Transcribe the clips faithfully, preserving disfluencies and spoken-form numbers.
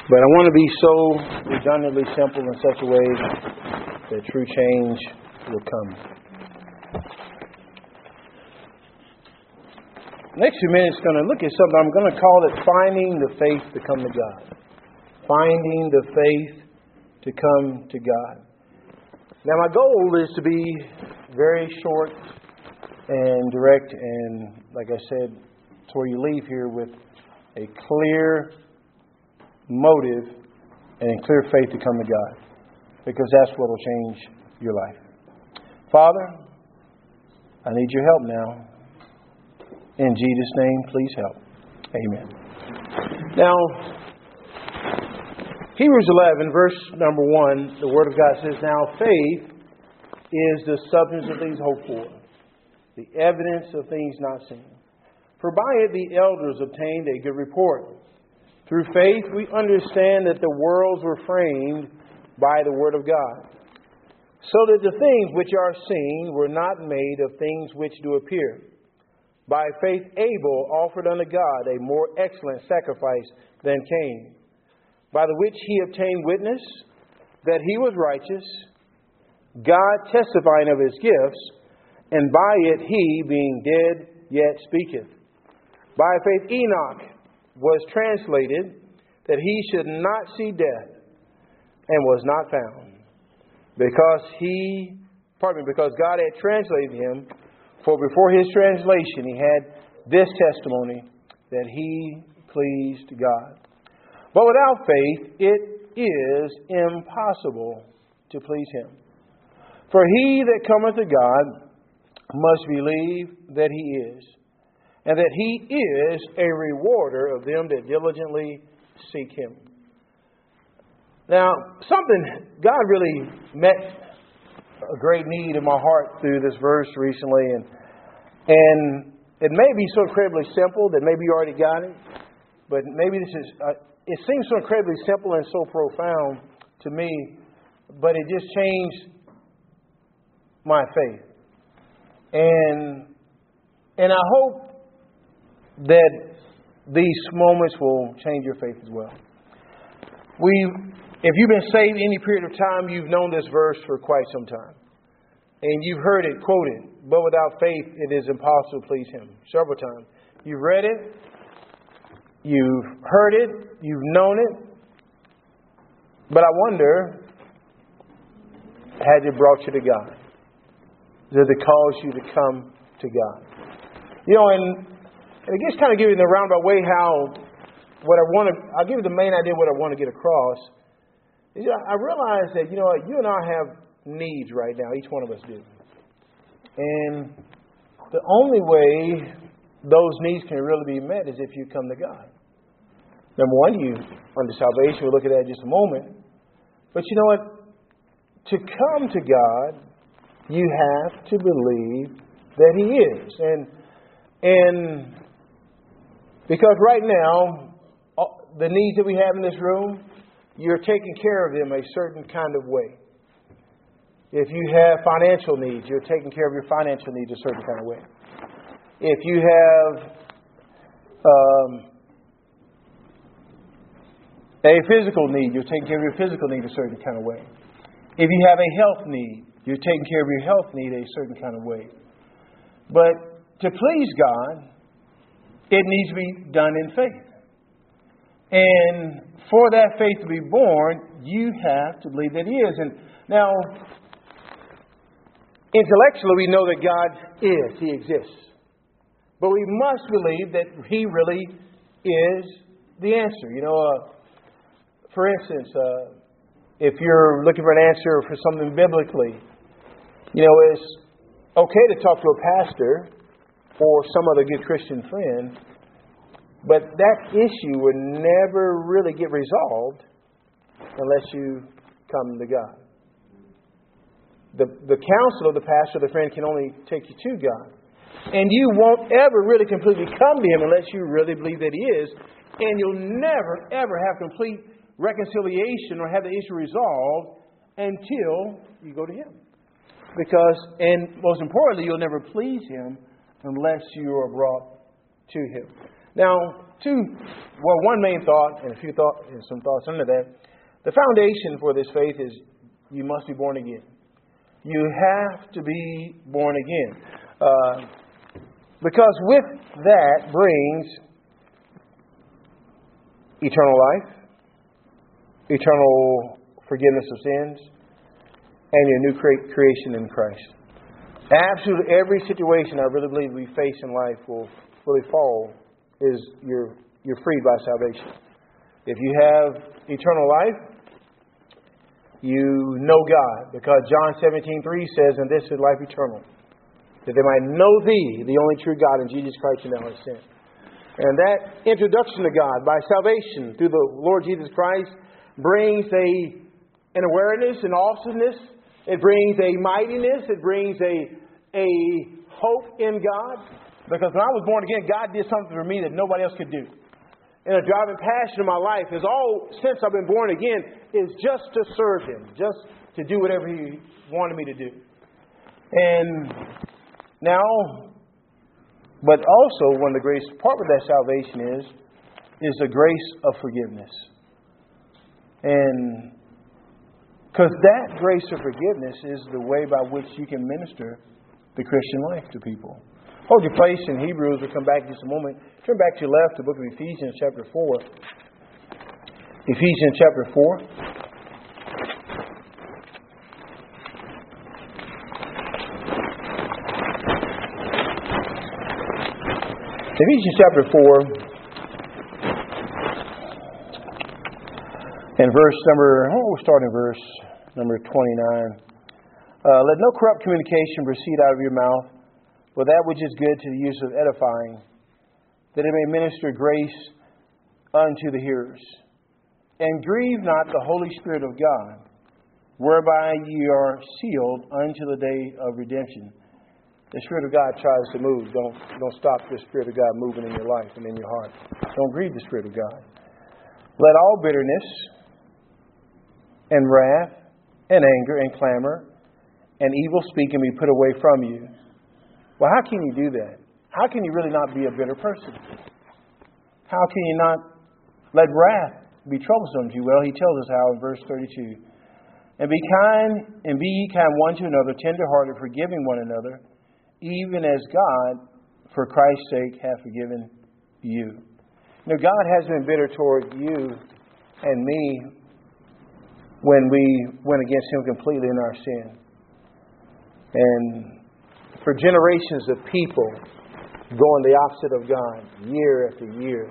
But I want to be so redundantly simple in such a way that true change will come. Next few minutes, going to look at something. I'm going to call it finding the faith to come to God. Finding the faith to come to God. Now, my goal is to be very short and direct, and like I said, to where you leave here with a clear motive and a clear faith to come to God, because that's what will change your life. Father, I need your help now. In Jesus' name, please help. Amen. Now, Hebrews eleven, verse number one, the Word of God says, "Now faith is the substance of things hoped for, the evidence of things not seen. For by it the elders obtained a good report. Through faith we understand that the worlds were framed by the Word of God, so that the things which are seen were not made of things which do appear. By faith Abel offered unto God a more excellent sacrifice than Cain, by the which he obtained witness that he was righteous, God testifying of his gifts, and by it he, being dead, yet speaketh. By faith Enoch was translated, that he should not see death, and was not found, because he, pardon me, because God had translated him. For before his translation he had this testimony, that he pleased God. But without faith it is impossible to please him. For he that cometh to God must believe that he is, and that he is a rewarder of them that diligently seek him." Now, something, God really met a great need in my heart through this verse recently, and and it may be so incredibly simple that maybe you already got it, but maybe this is, uh, it seems so incredibly simple and so profound to me, but it just changed my faith. And and I hope that these moments will change your faith as well. We, if you've been saved any period of time, you've known this verse for quite some time. And you've heard it quoted, "But without faith it is impossible to please him," several times. You've read it, you've heard it, you've known it. But I wonder, has it brought you to God? Does it cause you to come to God? You know, and, and it just kind of give you in the roundabout way how, what I want to, I'll give you the main idea of what I want to get across. Is, you know, I realize that, you know, you and I have needs right now. Each one of us do. And the only way those needs can really be met is if you come to God. Number one, you under salvation. We'll look at that in just a moment. But you know what? To come to God, you have to believe that he is. And and because right now, the needs that we have in this room, you're taking care of them a certain kind of way. If you have financial needs, you're taking care of your financial needs a certain kind of way. If you have um, a physical need, you're taking care of your physical need a certain kind of way. If you have a health need, you're taking care of your health need a certain kind of way. But to please God, it needs to be done in faith. And for that faith to be born, you have to believe that he is. And now, intellectually, we know that God is. He exists. But we must believe that he really is the answer. You know, uh, for instance, uh, if you're looking for an answer for something biblically, you know, it's okay to talk to a pastor or some other good Christian friend, but that issue will never really get resolved unless you come to God. The, the counsel of the pastor or the friend can only take you to God. And you won't ever really completely come to him unless you really believe that he is. And you'll never, ever have complete reconciliation or have the issue resolved until you go to him. Because, and most importantly, you'll never please him unless you are brought to him. Now, two, well, one main thought and a few thought and some thoughts under that. The foundation for this faith is you must be born again. You have to be born again. Uh, because with that brings eternal life, eternal forgiveness of sins, and your new cre- creation in Christ. Absolutely every situation I really believe we face in life will really fall is you're you're freed by salvation. If you have eternal life, you know God, because John seventeen three says, "And this is life eternal, that they might know Thee, the only true God, and Jesus Christ whom Thou hast sent." And that introduction to God by salvation through the Lord Jesus Christ brings a an awareness, an awesomeness. It brings a mightiness. It brings a a hope in God. Because when I was born again, God did something for me that nobody else could do. And a driving passion in my life is all, since I've been born again, is just to serve Him. Just to do whatever He wanted me to do. And now, but also one of the greatest part of that salvation is, is the grace of forgiveness. And because that grace of forgiveness is the way by which you can minister the Christian life to people. Hold your place in Hebrews. We'll come back in just a moment. Turn back to your left to the book of Ephesians chapter four. Ephesians chapter four. Ephesians chapter four. And verse number, oh, we'll start in verse number twenty-nine. Uh, Let no corrupt communication proceed out of your mouth, but that which is good to the use of edifying, that it may minister grace unto the hearers. And grieve not the Holy Spirit of God, whereby ye are sealed unto the day of redemption. The Spirit of God tries to move. Don't, don't stop the Spirit of God moving in your life and in your heart. Don't grieve the Spirit of God. Let all bitterness and wrath and anger and clamor and evil speaking be put away from you. Well, how can you do that? How can you really not be a bitter person? How can you not let wrath be troublesome to you? Well, he tells us how in verse thirty-two. And be kind, and be ye kind one to another, tenderhearted, forgiving one another, even as God, for Christ's sake, hath forgiven you. Now, God has been bitter toward you and me when we went against Him completely in our sin. And for generations of people going the opposite of God, year after year,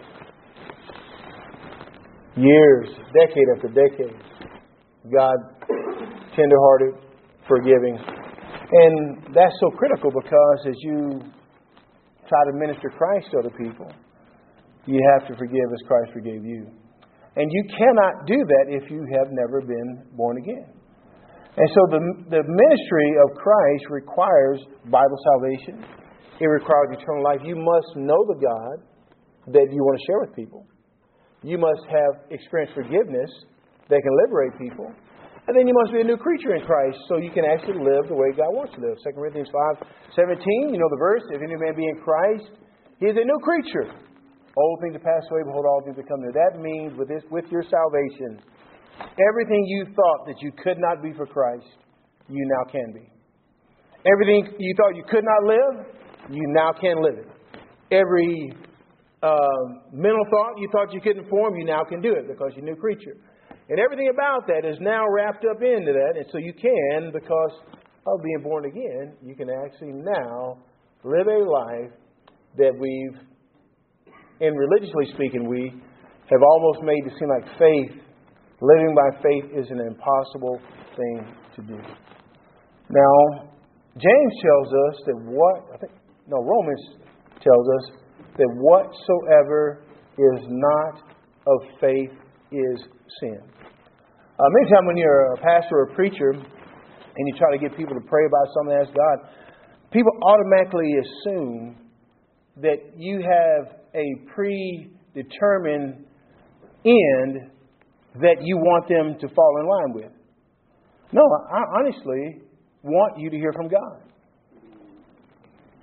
years, decade after decade, God tenderhearted, forgiving. And that's so critical because as you try to minister Christ to other people, you have to forgive as Christ forgave you. And you cannot do that if you have never been born again. And so the, the ministry of Christ requires Bible salvation. It requires eternal life. You must know the God that you want to share with people. You must have experienced forgiveness that can liberate people. And then you must be a new creature in Christ so you can actually live the way God wants to live. Second Corinthians five seventeen, you know the verse, if any man be in Christ, he is a new creature. Old things have passed away, behold, all things have come new. That means with this, with your salvation, everything you thought that you could not be for Christ, you now can be. Everything you thought you could not live, you now can live it. Every uh, mental thought you thought you couldn't form, you now can do it because you're a new creature. And everything about that is now wrapped up into that. And so you can, because of being born again, you can actually now live a life that we've, and religiously speaking, we have almost made it seem like faith, living by faith is an impossible thing to do. Now, James tells us that what, I think, no, Romans tells us that whatsoever is not of faith is sin. Uh, many times when you're a pastor or a preacher and you try to get people to pray about something and ask God, people automatically assume that you have a predetermined end that you want them to fall in line with. No, I honestly want you to hear from God.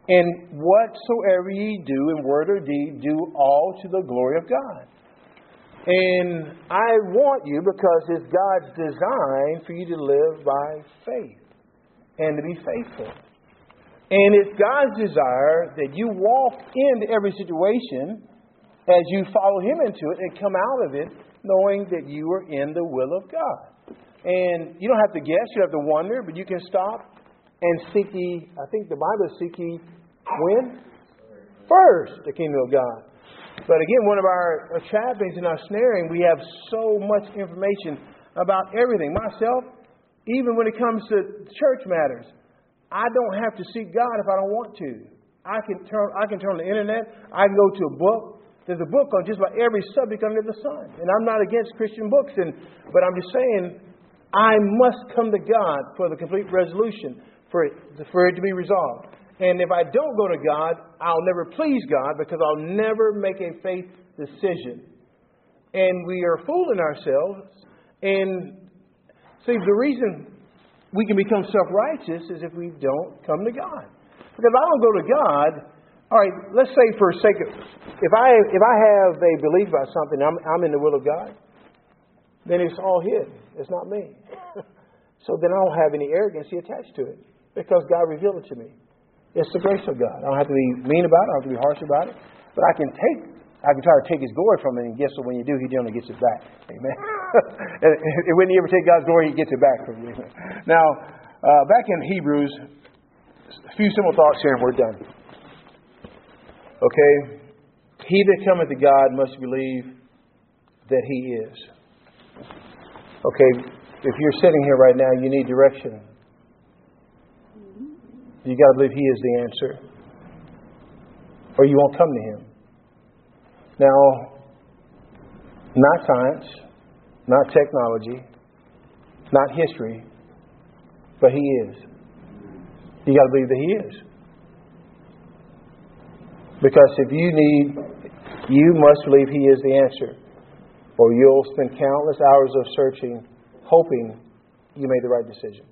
And whatsoever ye do in word or deed, do all to the glory of God. And I want you, because it's God's design for you to live by faith and to be faithful. And it's God's desire that you walk into every situation as you follow Him into it and come out of it knowing that you are in the will of God. And you don't have to guess, you don't have to wonder, but you can stop and seek ye, I think the Bible is seek ye when? First, the kingdom of God. But again, one of our trappings in our snaring, we have so much information about everything. Myself, even when it comes to church matters, I don't have to seek God if I don't want to. I can turn I can turn on the internet. I can go to a book. There's a book on just about every subject under the sun. And I'm not against Christian books, and but I'm just saying I must come to God for the complete resolution, for it, for it to be resolved. And if I don't go to God, I'll never please God, because I'll never make a faith decision. And we are fooling ourselves. And see, the reason we can become self-righteous is if we don't come to God. Because if I don't go to God, all right, let's say for sake of, if I if I have a belief about something, I'm I'm in the will of God, then it's all His. It's not me. So then I don't have any arrogance attached to it, because God revealed it to me. It's the grace of God. I don't have to be mean about it. I don't have to be harsh about it. But I can take, I can try to take His glory from it, and guess what? When you do, He generally gets it back. Amen. And when you ever take God's glory, He gets it back from you. Now, uh, back in Hebrews, a few simple thoughts here, and we're done. Okay? He that cometh to God must believe that He is. Okay? If you're sitting here right now, you need direction. You got to believe He is the answer, or you won't come to Him. Now, not science, not technology, not history, but He is. You got to believe that He is. Because if you need, you must believe He is the answer, or you'll spend countless hours of searching, hoping you made the right decision.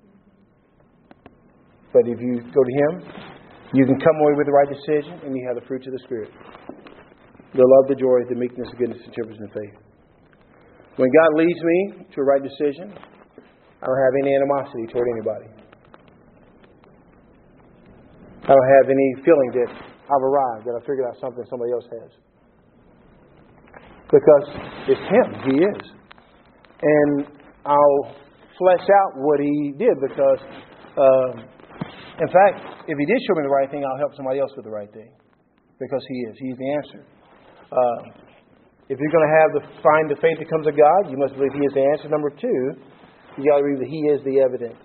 But if you go to Him, you can come away with the right decision, and you have the fruits of the Spirit: the love, the joy, the meekness, the goodness, the temperance, and faith. When God leads me to a right decision, I don't have any animosity toward anybody. I don't have any feeling that I've arrived, that I've figured out something somebody else has. Because it's Him. He is. And I'll flesh out what He did, because Um, in fact, if He did show me the right thing, I'll help somebody else with the right thing, because He is. He's the answer. Uh, if you're going to have the find the faith that comes of God, you must believe He is the answer. Number two, you got to believe that He is the evidence.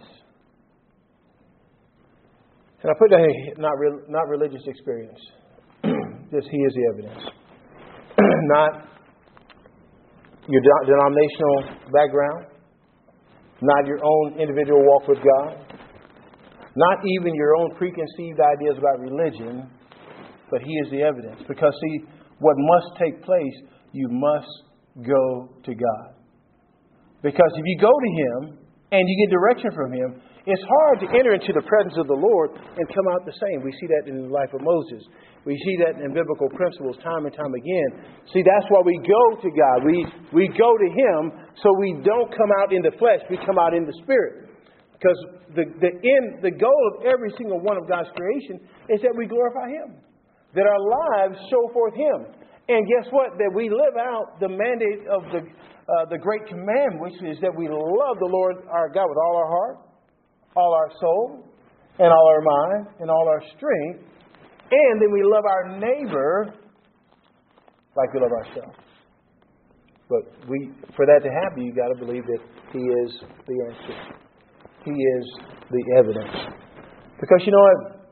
And I put down here, not re, not religious experience. Just He is the evidence. Not your denominational background, not your own individual walk with God. Not even your own preconceived ideas about religion, but He is the evidence. Because, see, what must take place, you must go to God. Because if you go to Him and you get direction from Him, it's hard to enter into the presence of the Lord and come out the same. We see that in the life of Moses. We see that in biblical principles time and time again. See, that's why we go to God. We, we go to Him so we don't come out in the flesh. We come out in the Spirit. Because the, the end, the goal of every single one of God's creation is that we glorify Him. That our lives show forth Him. And guess what? That we live out the mandate of the uh, the great command, which is that we love the Lord our God with all our heart, all our soul, and all our mind, and all our strength. And then we love our neighbor like we love ourselves. But we, for that to happen, you got to believe that He is the answer. He is the evidence. Because you know what?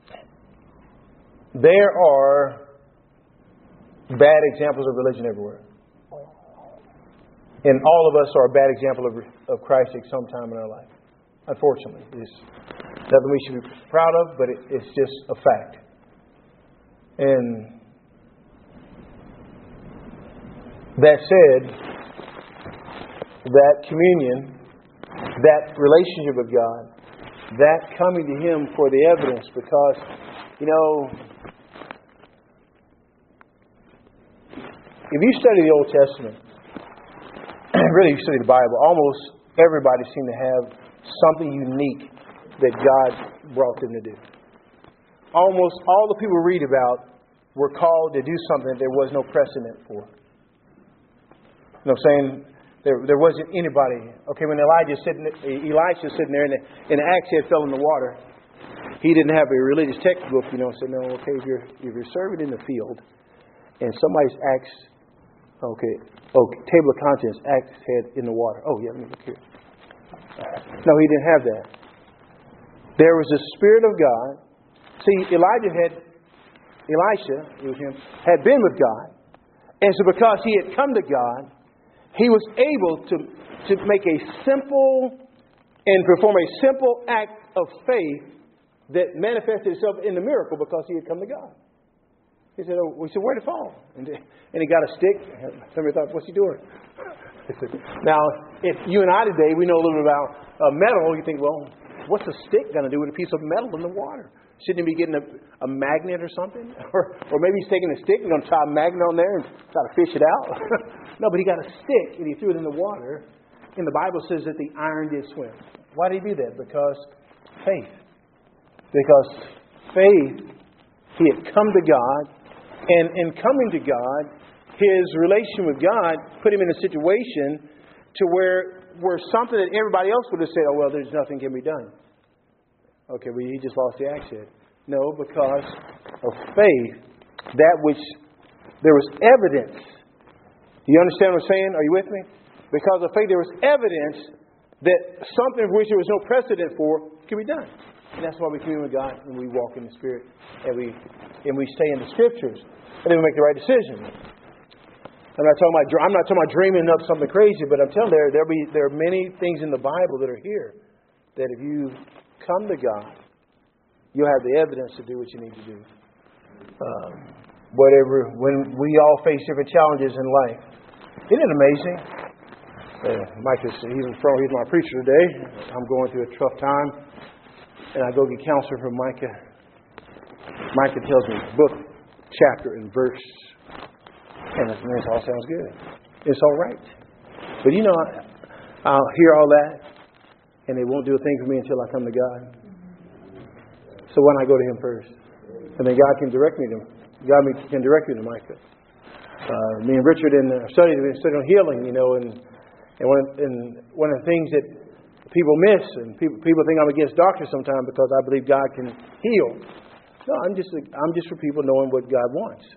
There are bad examples of religion everywhere. And all of us are a bad example of, of Christ at some time in our life. Unfortunately. It's nothing we should be proud of, but it, it's just a fact. And that said, that communion, that relationship with God, that coming to Him for the evidence, because You know, if you study the Old Testament, really you study the Bible, almost everybody seemed to have something unique that God brought them to do. Almost all the people we read about were called to do something that there was no precedent for. You know what I'm saying? There, there wasn't anybody. Okay, when Elijah sitting, Elisha sitting there and the, and the axe head fell in the water, he didn't have a religious textbook, you know, and said, no, okay, if you're, if you're serving in the field and somebody's axe, okay, okay, table of contents, axe head in the water. Oh, yeah, let me look here. No, he didn't have that. There was the Spirit of God. See, Elijah had, Elisha, it was him, had been with God. And so because he had come to God, he was able to, to make a simple and perform a simple act of faith that manifested itself in the miracle because he had come to God. He said, oh, we said, where'd it fall? And, and he got a stick. Somebody thought, what's he doing? Now, if you and I today, we know a little bit about uh, metal, you think, well, what's a stick going to do with a piece of metal in the water? Shouldn't he be getting a, a magnet or something? Or, or maybe he's taking a stick and going to tie a magnet on there and try to fish it out? No, but he got a stick and he threw it in the water. And the Bible says that the iron did swim. Why did he do that? Because faith. Because faith, he had come to God. And in coming to God, his relation with God put him in a situation to where, where something that everybody else would have said, oh, well, there's nothing can be done. Okay, well, he just lost the axe head. No, because of faith, that which there was evidence. You understand what I'm saying? Are you with me? Because of faith, there was evidence that something for which there was no precedent for can be done. And that's why we commune with God and we walk in the Spirit and we and we stay in the Scriptures and then we make the right decision. I'm not talking about I'm not talking about dreaming up something crazy, but I'm telling you, there there be there are many things in the Bible that are here that if you come to God, you'll have the evidence to do what you need to do. Um, whatever, when we all face different challenges in life, isn't it amazing? Uh, Mike is he's from he's my preacher today. I'm going through a tough time, and I go get counsel from Micah. Micah tells me book, chapter, and verse, and it all sounds good. It's all right, but you know, I, I'll hear all that. And they won't do a thing for me until I come to God. So why not go to Him first? And then God can direct me to God can direct me to Micah. Uh, me and Richard in the study have been studying on healing, you know, and and one and one of the things that people miss, and people people think I'm against doctors sometimes because I believe God can heal. No, I'm just I'm just for people knowing what God wants.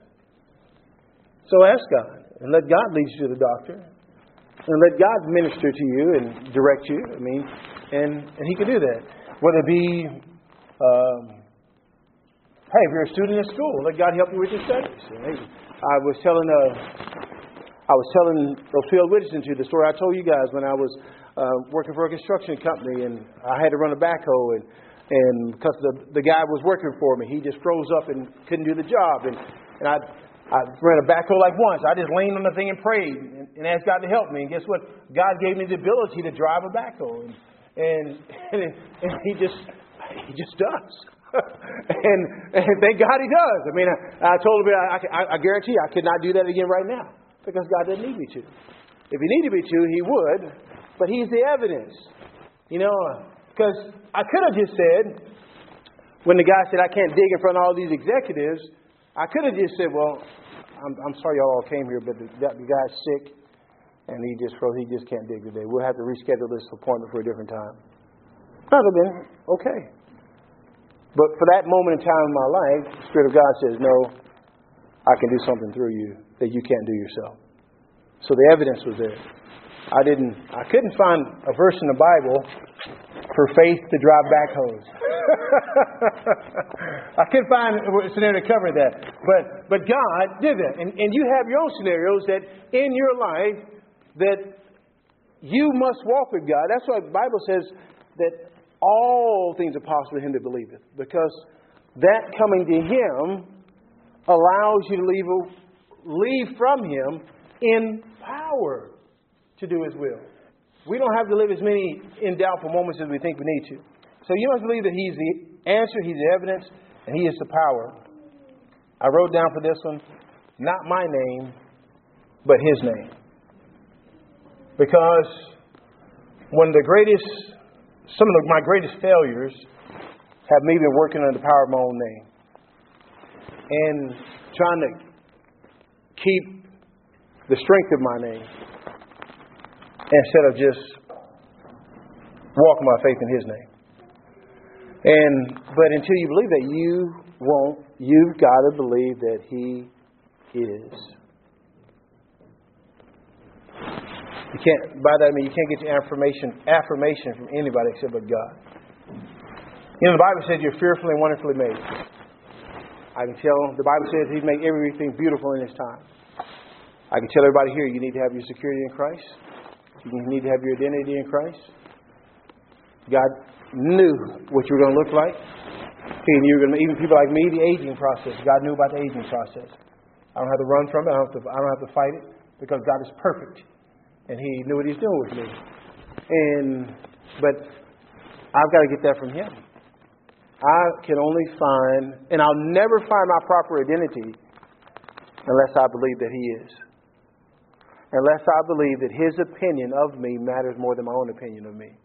So ask God and let God lead you to the doctor, and let God minister to you and direct you. I mean. And, and he can do that. Whether it be, um, hey, if you're a student in school, let God help you with your studies. I was telling, uh, I was telling those field witnesses to the story I told you guys when I was uh, working for a construction company and I had to run a backhoe and and because the the guy was working for me, he just froze up and couldn't do the job. And and I I ran a backhoe like once. I just leaned on the thing and prayed and, and asked God to help me. And guess what? God gave me the ability to drive a backhoe. And And, and and he just he just does, and, and thank God he does. I mean, I, I told him I, I, I guarantee I could not do that again right now because God doesn't need me to. If he needed me to, he would, but he's the evidence, you know. Because I could have just said, when the guy said I can't dig in front of all these executives, I could have just said, well, I'm, I'm sorry y'all all came here, but the, the guy's sick. And he just froze. He just can't dig today. We'll have to reschedule this appointment for a different time. That would have been okay. But for that moment in time in my life, the Spirit of God says, no, I can do something through you that you can't do yourself. So the evidence was there. I didn't. I couldn't find a verse in the Bible for faith to drive backhoes. I couldn't find a scenario to cover that. But but God did that. And, and you have your own scenarios that in your life that you must walk with God. That's why the Bible says that all things are possible to him that believeth. Because that coming to Him allows you to leave, leave from Him in power to do His will. We don't have to live as many in doubtful moments as we think we need to. So you must believe that He's the answer, He's the evidence, and He is the power. I wrote down for this one, not my name, but His name. Because one of the greatest, some of the, my greatest failures have me been working under the power of my own name. And trying to keep the strength of my name instead of just walking by faith in His name. And but until you believe that, you won't. You've got to believe that He is. You can't. By that I mean you can't get your affirmation affirmation from anybody except but God. You know, the Bible says you're fearfully and wonderfully made. I can tell. The Bible says He made everything beautiful in His time. I can tell everybody here, you need to have your security in Christ. You need to have your identity in Christ. God knew what you were going to look like. And you were going to, even people like me, the aging process. God knew about the aging process. I don't have to run from it. I don't have to, I don't have to fight it because God is perfect. And He knew what He's doing with me. And but I've got to get that from Him. I can only find, and I'll never find my proper identity unless I believe that He is. Unless I believe that His opinion of me matters more than my own opinion of me.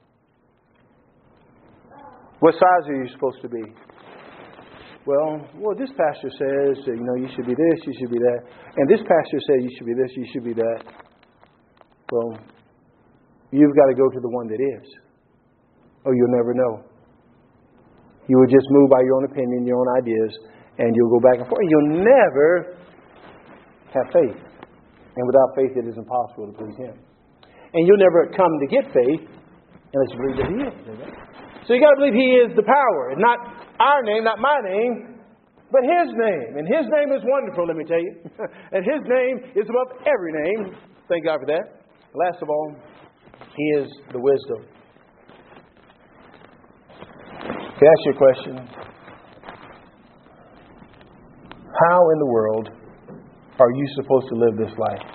What size are you supposed to be? Well, well, this pastor says, you know, you should be this, you should be that. And this pastor says you should be this, you should be that. Well, you've got to go to the one that is. Or you'll never know. You will just move by your own opinion, your own ideas, and you'll go back and forth. You'll never have faith. And without faith, it is impossible to please Him. And you'll never come to get faith unless you believe that He is. Amen? So you got to believe He is the power. Not our name, not my name, but His name. And His name is wonderful, let me tell you. And His name is above every name. Thank God for that. Last of all, He is the wisdom. To ask you a question, how in the world are you supposed to live this life?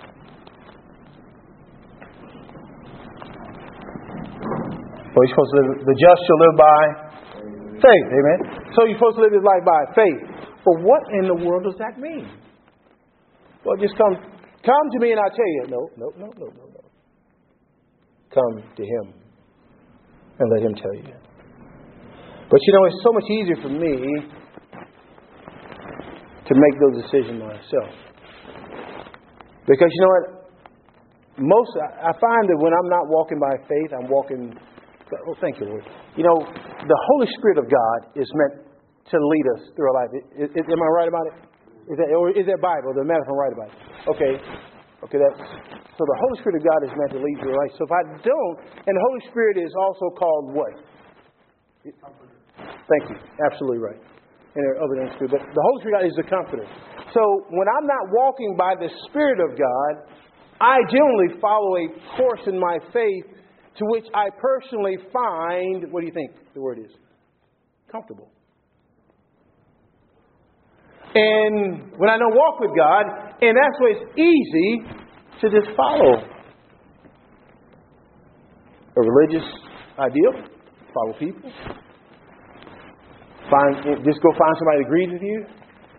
Well, you're supposed to live, the just shall live by faith, amen? So you're supposed to live this life by faith. But what in the world does that mean? Well, just come come to me and I'll tell you. No, no, no, no, no, no. Come to Him and let Him tell you. But you know, it's so much easier for me to make those decisions myself. Because you know what? Most I find that when I'm not walking by faith, I'm walking. Oh, thank you, Lord. You know, the Holy Spirit of God is meant to lead us through our life. Is, is, am I right about it? Is that or is that Bible? Doesn't matter if I'm right about it. Okay, okay. That's so. The Holy Spirit of God is meant to lead through our life. So if I don't, and the Holy Spirit is also called what? Thank you. Absolutely right. And there are other names too, but the Holy Spirit is the Comforter. So when I'm not walking by the Spirit of God, I generally follow a course in my faith to which I personally find, what do you think the word is? Comfortable. And when I don't walk with God, and that's why it's easy to just follow a religious ideal, follow people. Find, just go find somebody that agrees with you.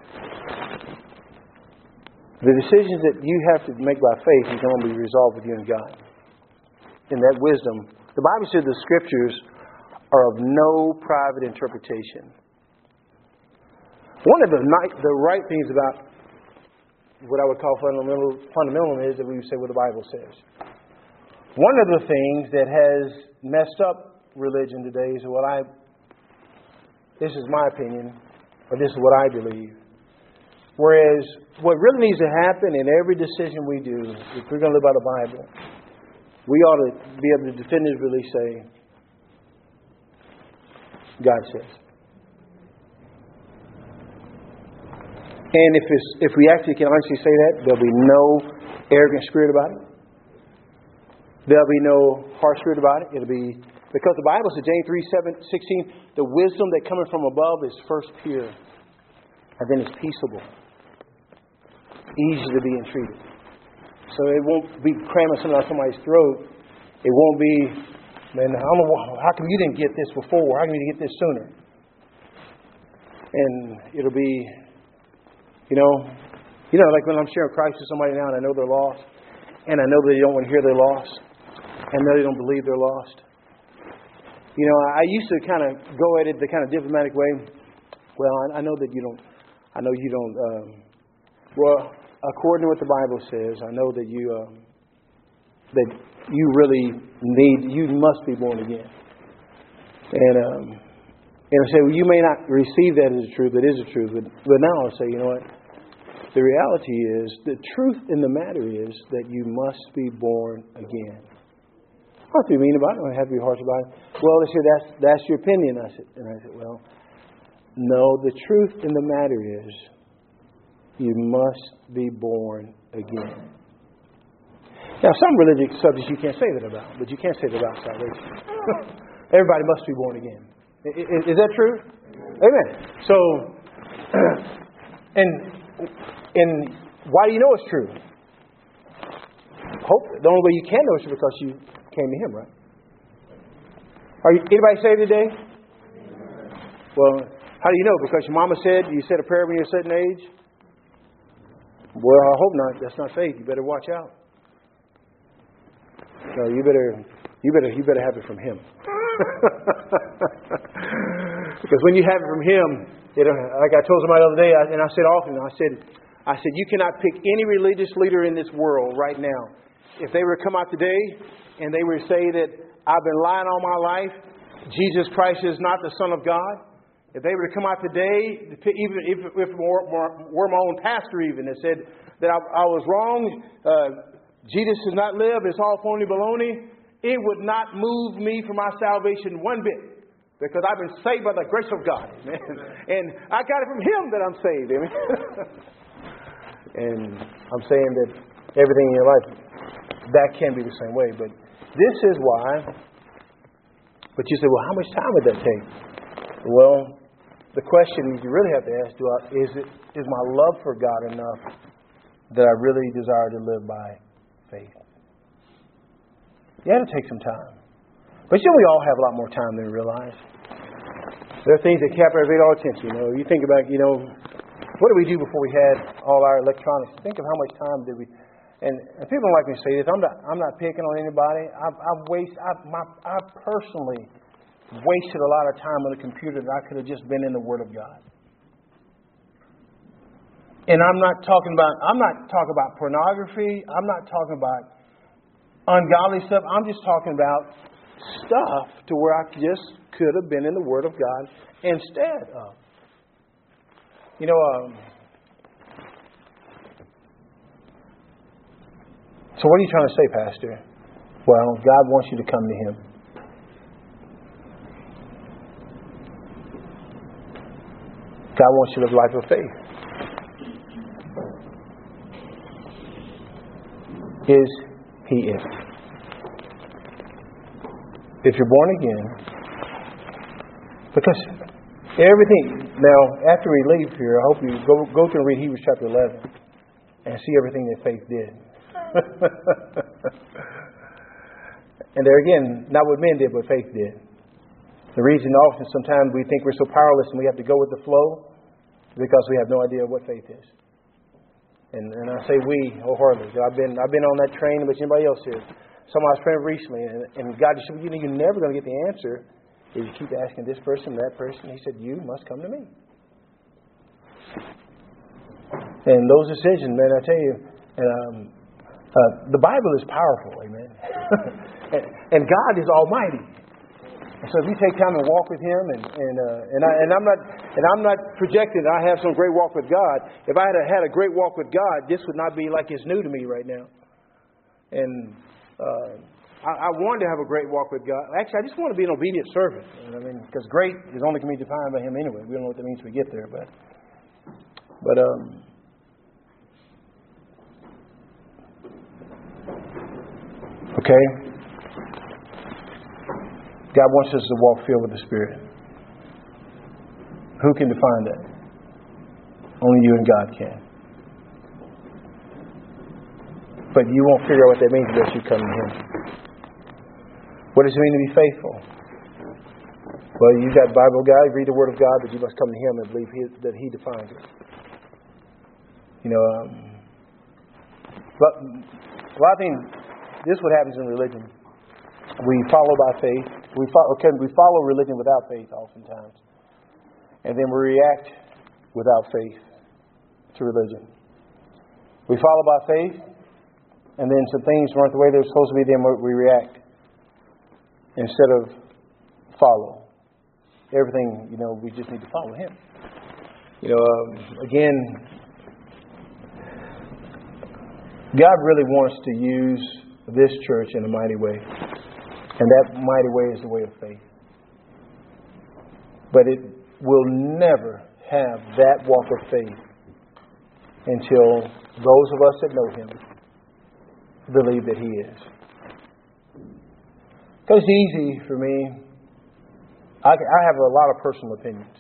The decisions that you have to make by faith is going to be resolved with you and God. In that wisdom, the Bible says the Scriptures are of no private interpretation. One of the the right things about what I would call fundamental, fundamentalism is that we would say what the Bible says. One of the things that has messed up religion today is what I, this is my opinion, or this is what I believe. Whereas what really needs to happen in every decision we do, if we're going to live by the Bible, we ought to be able to definitively say, God says. And if it's, if we actually can honestly say that, there'll be no arrogant spirit about it. There'll be no harsh spirit about it. It'll be, because the Bible says, James three, seven, sixteen, the wisdom that cometh from above is first pure, and then it's peaceable, easy to be entreated. So it won't be cramming something down somebody's throat. It won't be, man, I don't know, how come you didn't get this before? How come you didn't get this sooner? And it'll be, you know, you know, like when I'm sharing Christ with somebody now and I know they're lost, and I know they don't want to hear they're lost, and I know they don't believe they're lost. You know, I used to kind of go at it the kind of diplomatic way. Well, I, I know that you don't, I know you don't, um, well, according to what the Bible says, I know that you, um, that you really need, you must be born again. And, um, and I say, well, you may not receive that as a truth, that is a truth, but, but now I'll say, you know what? The reality is, the truth in the matter is that you must be born again. I don't have to be mean about it. I don't have to be harsh about it. Well, they said, that's, that's your opinion. I said, and I said, well, no, the truth in the matter is you must be born again. Now, some religious subjects you can't say that about, but you can't say that about salvation. Everybody must be born again. Is, is that true? Amen. So, and and why do you know it's true? Hope the only way you can know it's true because you came to Him, right? Are you, anybody saved today? Well, how do you know? Because your mama said you said a prayer when you're a certain age? Well, I hope not. That's not faith. You better watch out. No, you better, you better, you better have it from Him. Because when you have it from Him, it, like I told somebody the other day, and I said often, I said, I said, you cannot pick any religious leader in this world right now. If they were to come out today and they were to say that I've been lying all my life, Jesus Christ is not the Son of God. If they were to come out today, even if, if it were my own pastor even, that said that I, I was wrong, uh, Jesus does not live, it's all phony baloney, it would not move me from my salvation one bit. Because I've been saved by the grace of God. Amen. And I got it from Him that I'm saved. Amen. And I'm saying that everything in your life, that can be the same way. But this is why. But you say, well, how much time would that take? Well, the question you really have to ask, do I, is it is my love for God enough that I really desire to live by faith? You had to take some time. But you know, we all have a lot more time than we realize. There are things that captivate our attention. You know, you think about, you know, what did we do before we had all our electronics? Think of how much time did we. And, and people don't like me to say this. I'm not. I'm not picking on anybody. I've, I've waste. I've, my, I personally wasted a lot of time on a computer that I could have just been in the Word of God. And I'm not talking about. I'm not talking about pornography. I'm not talking about ungodly stuff. I'm just talking about stuff to where I just could have been in the Word of God instead of. You know, um, so what are you trying to say, Pastor? Well, God wants you to come to Him. God wants you to live a life of faith. Is He is. If you're born again, because everything, now after we leave here, I hope you go go through and read Hebrews chapter eleven and see everything that faith did. And there again, not what men did, but faith did. The reason often sometimes we think we're so powerless and we have to go with the flow is because we have no idea what faith is. And, and I say we wholeheartedly. I've been I've been on that train, but anybody else here. Someone I was praying recently, and, and God just said, you know, you're never going to get the answer if you keep asking this person, that person. He said, you must come to me. And those decisions, man, I tell you, and, um, uh, the Bible is powerful, amen. and, and God is almighty. And so if you take time and walk with Him, and and uh, and, I, and I'm not and I'm not projecting I have some great walk with God. If I had a, had a great walk with God, this would not be like it's new to me right now. And uh, I, I wanted to have a great walk with God. Actually, I just want to be an obedient servant. You know what I mean, because great is only going to be defined by Him anyway. We don't know what that means when we get there, but but um. Okay? God wants us to walk filled with the Spirit. Who can define that? Only you and God can. But you won't figure out what that means unless you come to Him. What does it mean to be faithful? Well, you got the Bible guy, read the Word of God, but you must come to Him and believe his, that He defines it. You know, um, but well, I think this is what happens in religion. We follow by faith. We follow, okay, we follow religion without faith oftentimes. And then we react without faith to religion. We follow by faith, and then some things weren't the way they're supposed to be, then we react instead of follow. Everything, you know, we just need to follow Him. You know, um, again, God really wants to use this church in a mighty way. And that mighty way is the way of faith. But it will never have that walk of faith until those of us that know Him believe that He is. Because it's easy for me. I, I have a lot of personal opinions.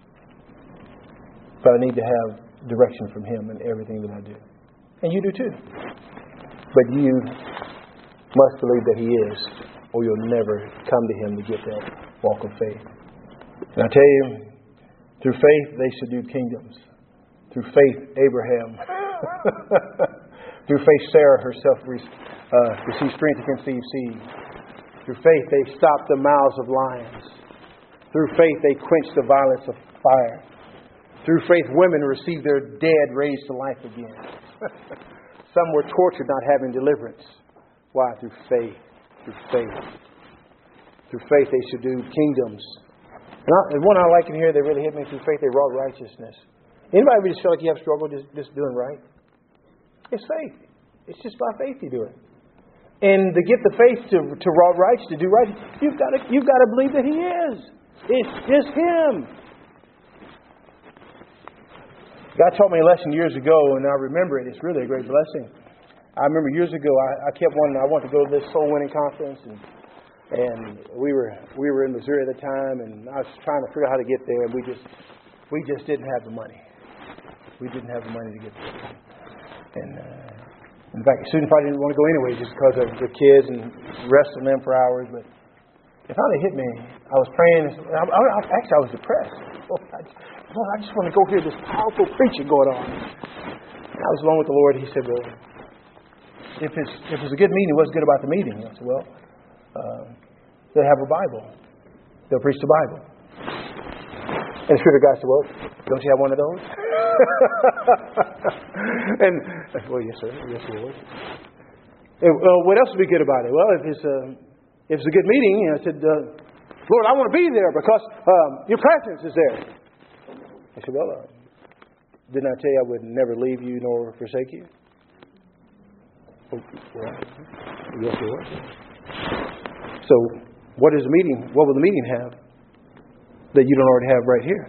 But I need to have direction from Him in everything that I do. And you do too. But you must believe that He is, or you'll never come to Him to get that walk of faith. And I tell you, through faith they subdued kingdoms. Through faith, Abraham. Through faith, Sarah herself uh, received strength to conceive seed. Through faith, they stopped the mouths of lions. Through faith, they quenched the violence of fire. Through faith, women received their dead raised to life again. Some were tortured not having deliverance. Why? Through faith. Through faith. Through faith, they subdued kingdoms. And, I, and one I like in here, they really hit me. Through faith, they wrought righteousness. Anybody just feel like you have struggle just, just doing right? It's faith. It's just by faith you do it. And to get the faith to to wrought right, to do right, you've got to you've got to believe that He is. It's just Him. God taught me a lesson years ago, and I remember it. It's really a great blessing. I remember years ago, I, I kept wanting. I wanted to go to this soul winning conference, and and we were we were in Missouri at the time, and I was trying to figure out how to get there, and we just we just didn't have the money. We didn't have the money to get there. And uh, in fact, the student probably didn't want to go anyway, just because of the kids and wrestling them for hours. But it finally hit me. I was praying. I, I, actually, I was depressed. Oh, I, Lord, I just want to go hear this powerful preaching going on. And I was alone with the Lord. He said, "Well, if it's if it's a good meeting, what's good about the meeting?" I said, "Well, uh, they have a Bible. They'll preach the Bible." And the Spirit of God said, "Well, don't you have one of those?" And well, yes, sir. Yes, Lord. And, well, what else would be good about it? Well, if it's a if it's a good meeting, I said, uh, "Lord, I want to be there because um, your presence is there." I said, "Well, uh, didn't I tell you I would never leave you nor forsake you?" Oh, well, yes, Lord. So, what is the meeting? What will the meeting have that you don't already have right here?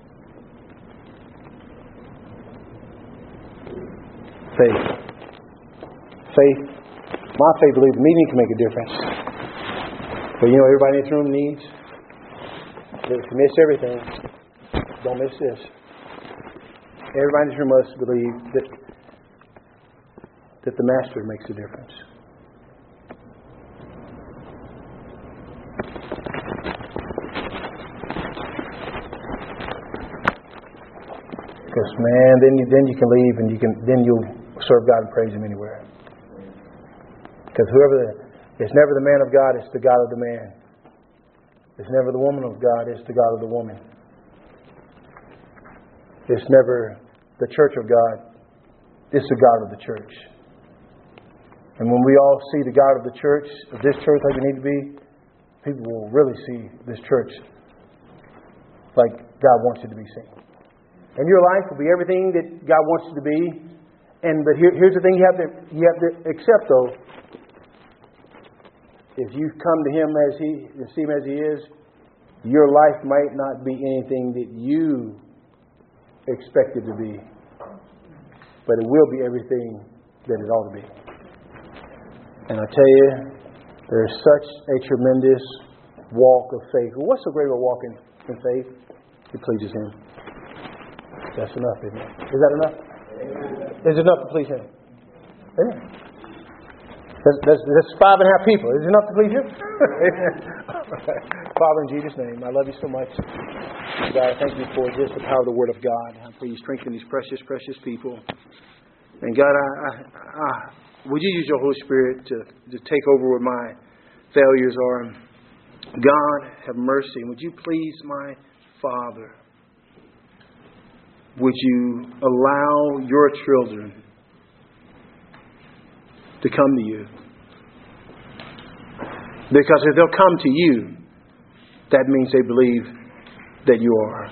Faith. Faith. My faith believes the meeting can make a difference. But you know, everybody in this room needs. If you miss everything, don't miss this. Everybody in this room must believe that that the Master makes a difference. Because man, then you then you can leave and you can then you'll serve God and praise Him anywhere. Because whoever the, it's never the man of God, it's the God of the man. It's never the woman of God, it's the God of the woman. It's never the church of God, it's the God of the church. And when we all see the God of the church, of this church like we need to be, people will really see this church like God wants it to be seen. And your life will be everything that God wants it to be. And but here, here's the thing you have to you have to accept though. If you come to Him as He and see Him as He is, your life might not be anything that you expect it to be. But it will be everything that it ought to be. And I tell you, there is such a tremendous walk of faith. Well, what's so great about walking in faith? It pleases Him. That's enough, isn't it? Is that enough? Amen. Is it enough to please Him? Amen. That's, that's, that's five and a half people. Is it enough to please you? Father, in Jesus' name, I love you so much. God, I thank you for just the power of the Word of God. I pray you strengthen these precious, precious people. And God, I, I, I, would you use your Holy Spirit to, to take over what my failures are? God, have mercy. Would you please, my Father, would you allow your children to come to you? Because if they'll come to you, that means they believe that you are.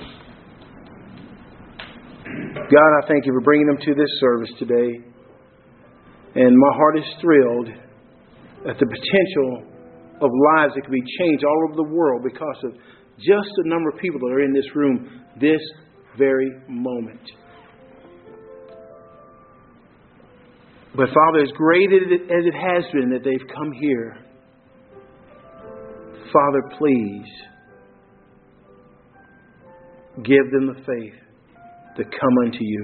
God, I thank you for bringing them to this service today. And my heart is thrilled at the potential of lives that could be changed all over the world because of just the number of people that are in this room this very moment. But Father, as great as it has been that they've come here, Father, please give them the faith to come unto you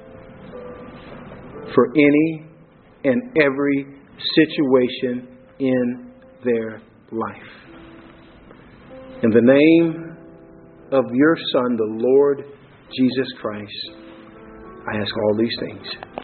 for any and every situation in their life. In the name of your Son, the Lord Jesus Christ, I ask all these things.